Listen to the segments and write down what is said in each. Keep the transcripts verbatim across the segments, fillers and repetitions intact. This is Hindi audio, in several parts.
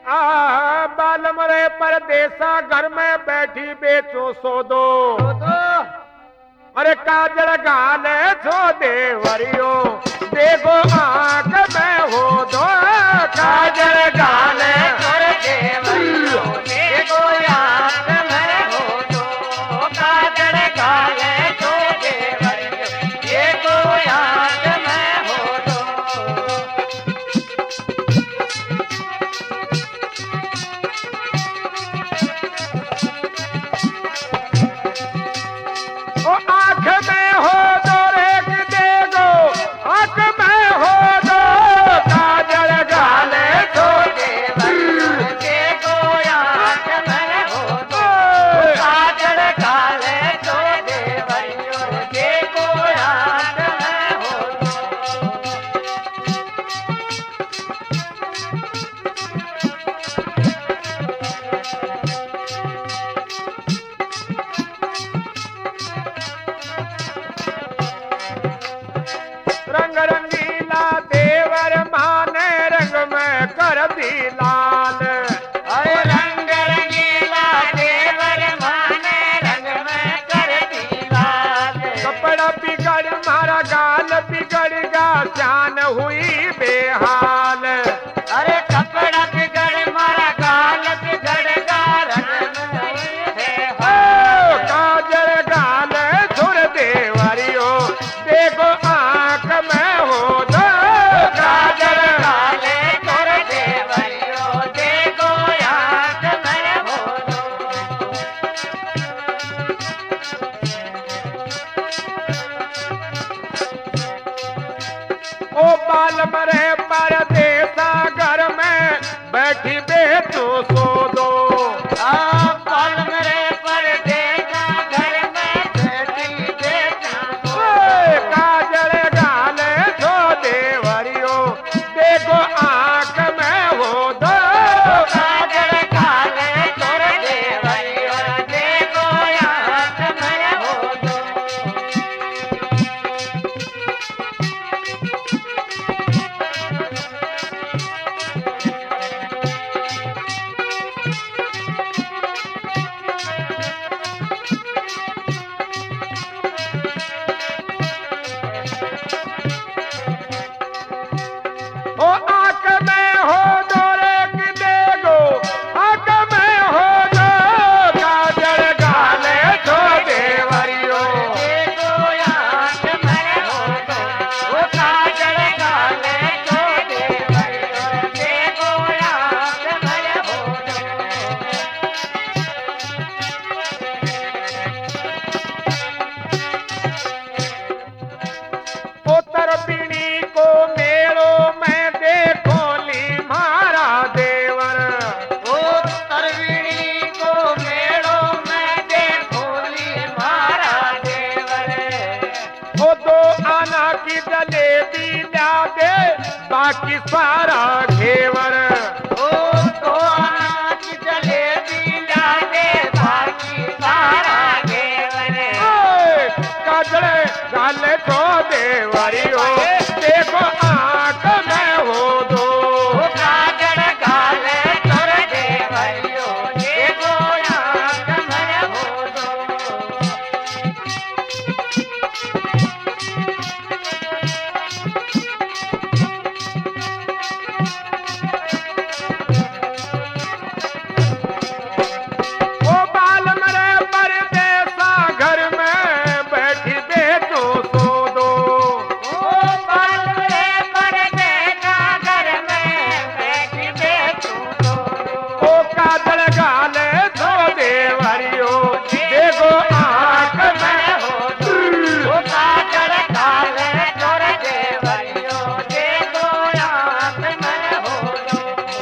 आ बाल मरे परदेसा घर में बैठी बेचो सो दो अरे काजल गाले छो देवरियो देखो आंख में हो दो काजल गाले छोड़ देवरियो देखो आंख में हो दो काजल गाले छो देवरियो देखो आंख में हो दो ओ आंख में हो दो रेख देखो आंख में हो दो काजल गाले छो देवरियो देखो आंख में हो दो काजल गाले छो देवरियो देखो आंख में हो दो रंग रंगीला देवर माने रंग में कर दी लाल अरे रंग रंगीला देवर माने रंग में कर दी लाल कपड़ा बिगड़ मारा गाल बिगड़ गा जान हुई बेहाल अरे कपड़ा बिगड़ मारा गाल बिगड़ गा रंग में है ओ काजल गाल छुर देवरियो देखो आंख में हो दो काजल गाले छोड़ देवरियो देखो आंख में हो दो ओ बाल मरे परदेसा घर में बैठी बेचो सो दो आ बाल मेरे पर देखा घर में बैठी देखा ओए काजल गाले छो देवरियो देखो आंख में हो दो काजल गाले छोड़ देवरियो देखो आंख में हो दो ओ आंख में हो दो रेख देखो आंख में हो दो काजल गाले छो देवरियो देखो आंख में हो दो वो काजल गाले छोड़ देवरियो देखो आंख में हो दो उत्तर पीढ़ी को मेलो में देखो ली मारा देवर ओ तरवीणी को मेड़ों में देखो ली मारा देवर वो दो आना की जलेबी ला दे बाकी सारा घेवर ओ तो अनाज जलेबी लागे बाकी सारा घेवर ओए, काजल गाले छो देवरियो देखो आंख में हो दो वो काजल गाले छोड़ देवरियो देखो आंख में हो दो ओ बाल मरे परदेसा घर में बैठी बेचो सो दो ओ बाल मेरे पर देखा घर में बैठी बेचू तो ओ काजल गाले छो देवरियो देखो आंख में हो दो वो काजल गाले छोड़ देवरियो देखो आंख में हो दो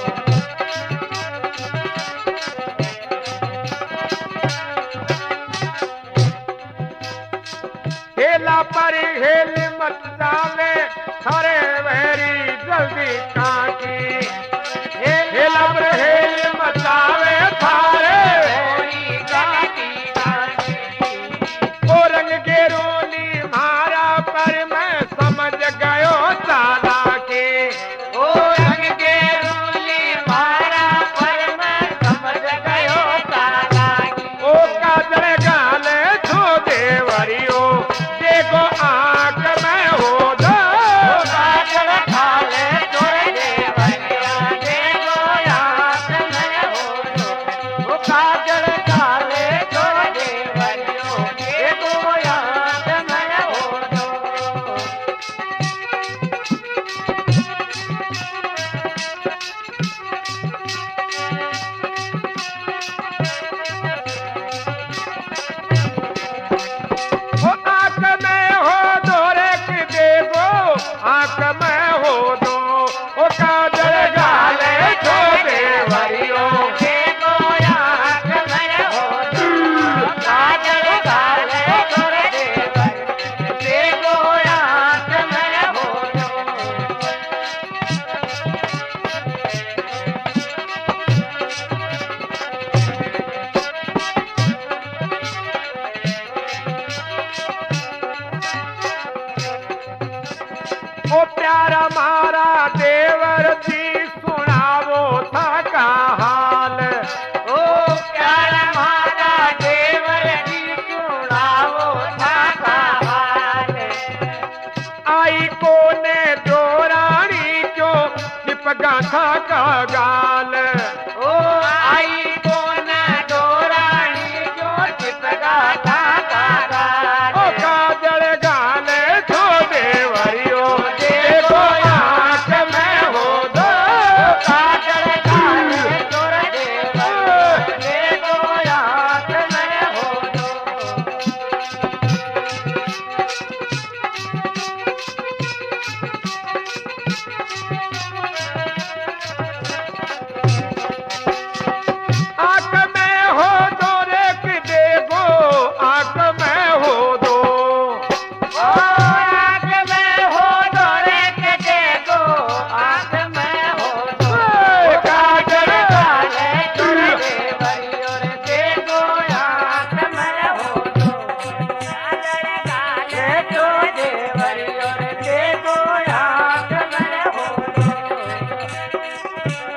हेला पर हेल मत जावे थारे वहरी जल्दी काकी हेला पर हेल मत जावे थारे कोई गाती गाती ओ रंग के रोली मारा पर मैं समझ गयो चाला के ओ रंग के रूली मारा गाथा का गाल ओ आई कौन डोरानी जो चिपका था गाल ओ काजल गाले छो देवरियो देखो आंख में हो दो काजल गाले तोर देवरियो देखो आंख में हो दो आंख में हो दो रे कि देखो आंख में हो दो ओ आंख में हो दो रे के देखो आंख में हो दो काजल गाले तोर देवरियो रे देखो आंख में हो दो काजल गाले तोर देवरियो रे देखो आंख में हो दो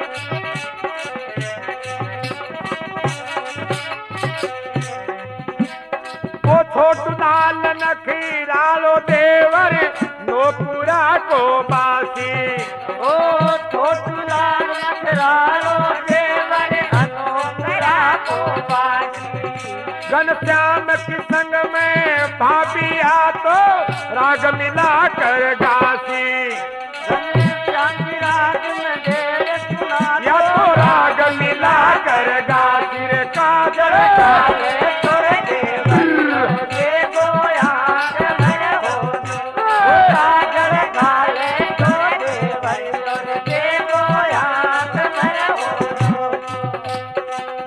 ओ छोटू लाल नखीरालो देवर नोपुरा को बासी ओ छोटू लाल नखरालो देवर अनोखरा को बाजी घनश्याम की संग में भाभी आ तो राग मिला कर गासी श्यामी राग में देर सुना या तो राग मिला कर गासी रे काजल काले तोर देवर देखो आंख में हो दो काजल काले तोर देवर देखो आंख में हो दो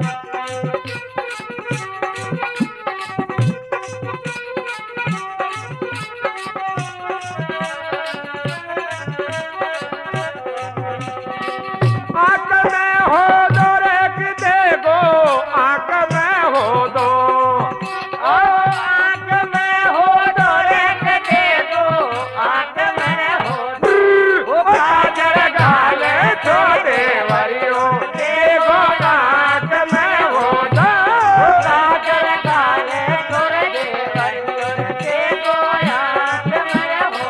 आंख में हो दो रे कि देखो आंख में हो दो ओ आंख में हो दो रे के देखो आंख में हो दो ओ काजल गाले छो देवरियो देखो आंख में हो दो काजल काले तोर देवरियो देखो आंख में हो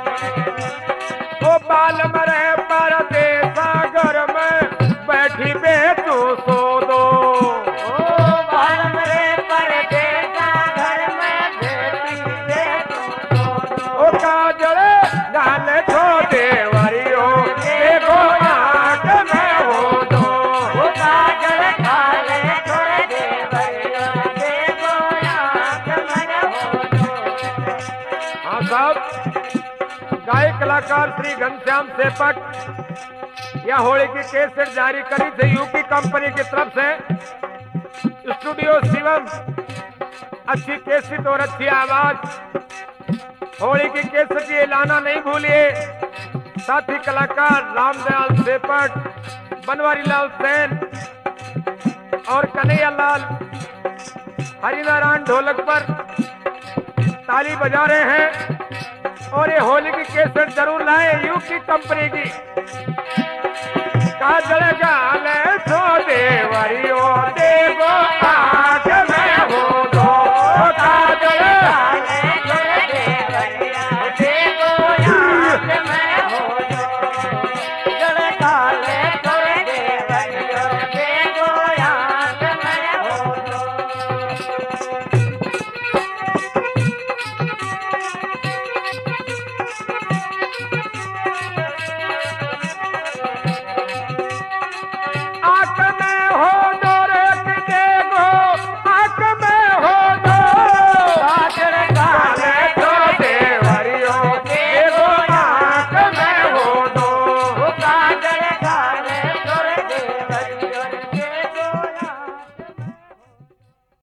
दो ओ बाल मरे परदेसा घर में बैठी बे तू सो दो ओ बाल मरे परदेसा घर में बेटी दे तू ओ काजल गाले छो देवरियो देखो आंख में हो दो ओ काजल काले तोर देवरियो देखो आंख में हो दो हाँ साहब गायक कलाकार श्री घनश्याम सेपट यह होली की कैसेट जारी करी थी यूपी कंपनी की तरफ से स्टूडियो शिवम अच्छी कैसेट और अच्छी आवाज होली की कैसेट ये लाना नहीं भूलिए साथी कलाकार रामदयाल सेपट बनवारी लाल सेन और कन्हैया लाल हरिनारायण ढोलक पर ताली बजा रहे हैं और ये होली की कैसेट जरूर लाए यूपी कंपनी की काजल गाले